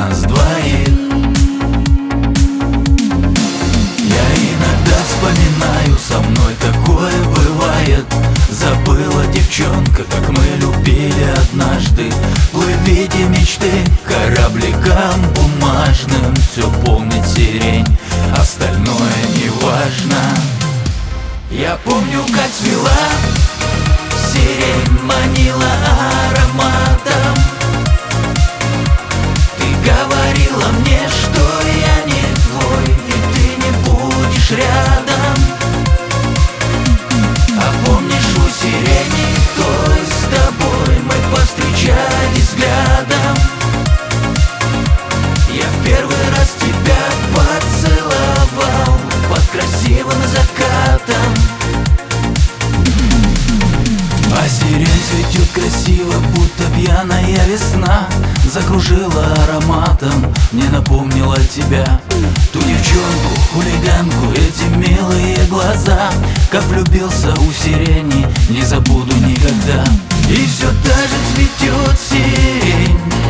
нас двоих. Я иногда вспоминаю, со мной такое бывает. Забыла девчонка, как мы любили однажды. Плывите мечты корабликам бумажным. Все помнит сирень, остальное не важно. Я помню, как цвела сирень, манила ароматом. Ты говорила мне, что я не твой, и ты не будешь рядом. А помнишь, у сирени той с тобой мы повстречались взглядом. Я в первый раз тебя поцеловал под красивым закатом. А сирень цветет красиво, будто пьяная весна. Закружила ароматом, мне напомнила тебя. Ту девчонку, хулиганку, эти милые глаза. Как влюбился у сирени, не забуду никогда. И все та же цветет сирень,